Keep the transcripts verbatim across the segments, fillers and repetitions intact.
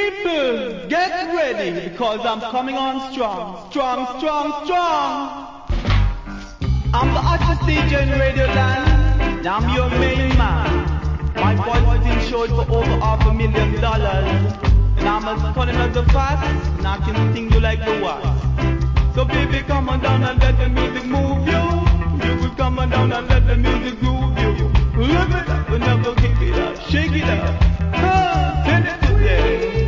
People, get ready, because I'm coming on strong, strong, strong, strong. I'm the hottest D J in Radio Land, and I'm your main man. My voice has been showed for over half a million dollars, and I'm as cunning as the fast, and I can sting you like the wasp. So baby, come on down and let the music move you. You will come on down and let the music groove you. Live it up and never kick it up, shake it up. Huh, send it to them.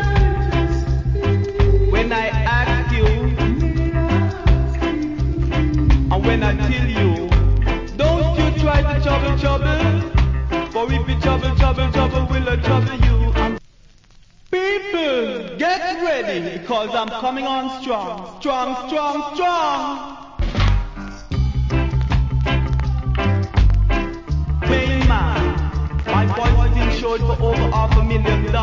When I ask you, and when I tell you, don't you try to trouble, trouble, for if you trouble, trouble, trouble will I trouble you. I'm People, get ready, because I'm coming on strong, strong, strong, strong. Main man, my voice has been showed for over half a million dollars.